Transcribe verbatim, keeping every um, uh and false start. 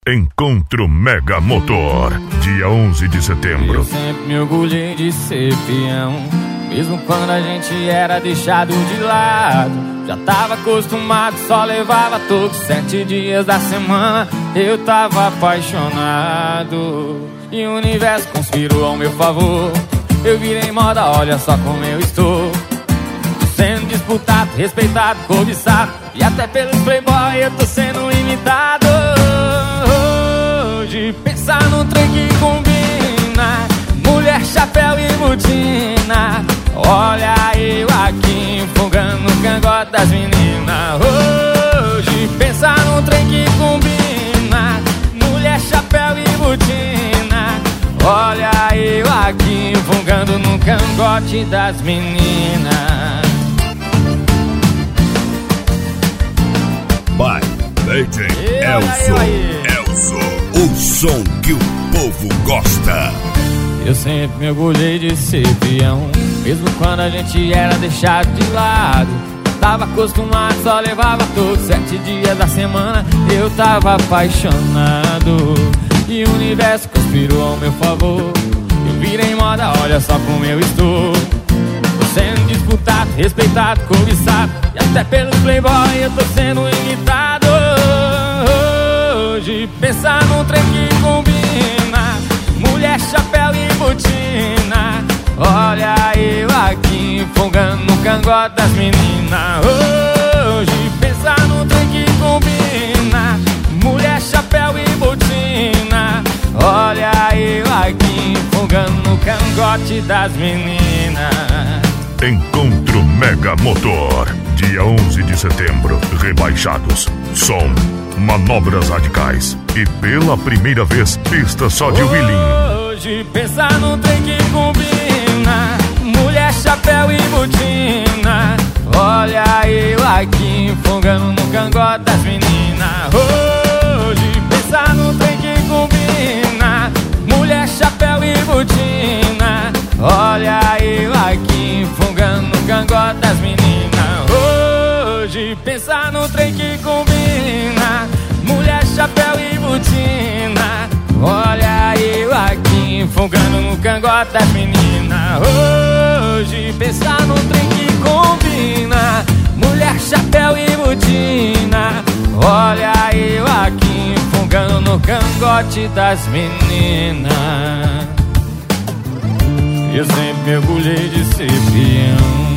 Encontro Mega Motor, dia onze de setembro. Eu sempre me orgulhei de ser peão, mesmo quando a gente era deixado de lado. Já tava acostumado, só levava todos sete dias da semana. Eu tava apaixonado e o universo conspirou ao meu favor. Eu virei moda, olha só como eu estou. Sendo disputado, respeitado, cobiçado, e até pelos playboy eu tô sendo imitado. Hoje pensar num trem que combina, mulher, chapéu e botina. Olha eu aqui enfogando o cangote das meninas. Hoje pensar num trem que combina, mulher, chapéu e botina. Olha eu aqui enfogando no cangote das meninas. Vai, D J Elson, Elson, o som que o povo gosta. Eu sempre me orgulhei de ser peão, mesmo quando a gente era deixado de lado. Tava acostumado, só levava todos sete dias da semana. Eu tava apaixonado e o universo conspirou ao meu favor. Eu virei moda, olha só como eu estou. Tô sendo disputado, respeitado, cobiçado, e até pelos playboy eu tô sendo imitado. Hoje pensar num trem que combina, mulher, chapéu e botina. Olha eu aqui enfogando no cangote das meninas. Hoje pensar num trem que combina, mulher, chapéu e botina. Olha eu aqui enfogando no cangote das meninas. Encontro Mega Motor, dia onze de setembro. Rebaixados, som, manobras radicais e pela primeira vez pista só de wheeling. Hoje pensar num trem que combina, mulher, chapéu e botina. Olha eu aqui enfogando no cangote das meninas. Hoje pensar num trem que combina, mulher, chapéu e botina. Olha eu aqui enfogando no cangote das meninas. Hoje pensar no trem que combina, mulher, chapéu e botina. Olha eu aqui enfogando no cangote das meninas. Hoje pensar no trem que combina, mulher, chapéu e botina. Olha eu aqui enfogando no cangote das meninas. Eu sempre me orgulhei de ser peão.